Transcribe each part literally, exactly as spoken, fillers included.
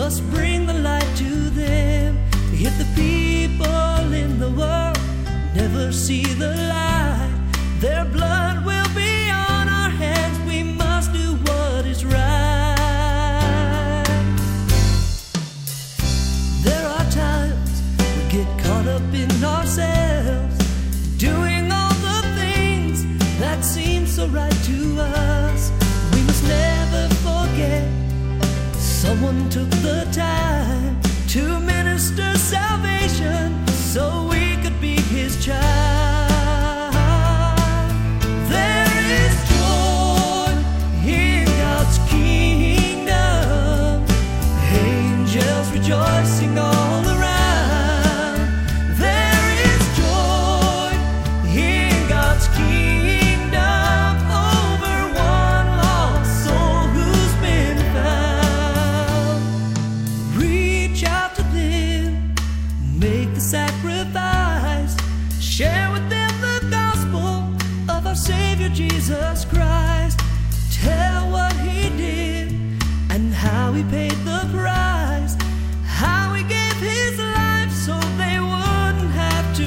must bring the light to them. If the people in the world never see the light, their blood will be on our hands. We must do what is right. There are times we get caught up in ourselves, doing all the things that seem so right to us. We must never forget someone took the time to minister salvation so we could be His child. There is joy in God's kingdom, angels rejoicing all around. There is joy in God's kingdom over one lost soul who's been found. Reach out to them, make the sacrifice, share with them the gospel of our Savior Jesus Christ. Tell what He did and how He paid the price, how He gave His life so they wouldn't have to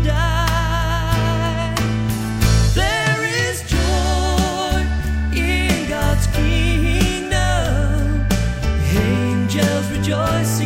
die. There is joy in God's kingdom, angels rejoice